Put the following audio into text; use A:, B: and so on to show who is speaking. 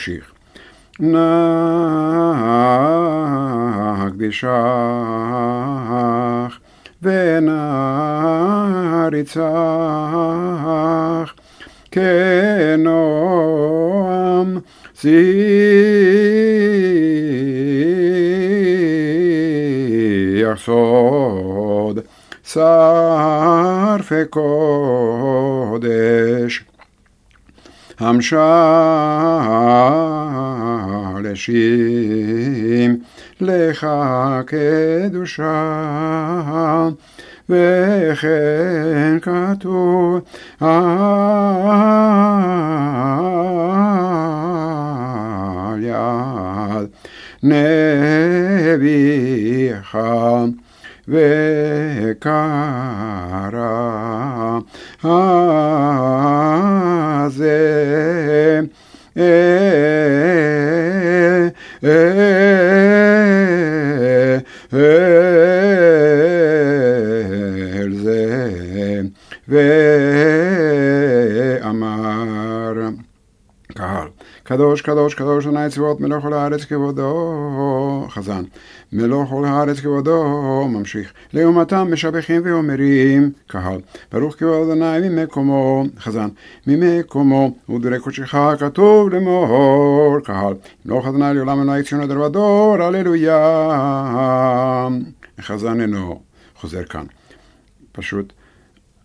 A: ממשיך. נקדישך ונריצך כנועם שיח סוד שרפי קודש המשלשים לך קדושה וכן כתוב על יד נביך וקרא הזה אל זה ואמר קהל קדוש קדוש קדוש אדוני צבאות מלך כל הארץ כבודו. חזן מלוך כל הארץ כבודו. ממשיך לעומתם משבחים ואומרים קהל ברוך כבוד אדוני ממקומו. חזן ממקומו ודברי קודשך כתוב לאמור קהל מלוך אדוני לעולם אלוהי ציון לדור ודור הללויה. חזן אינו חוזר כאן פשוט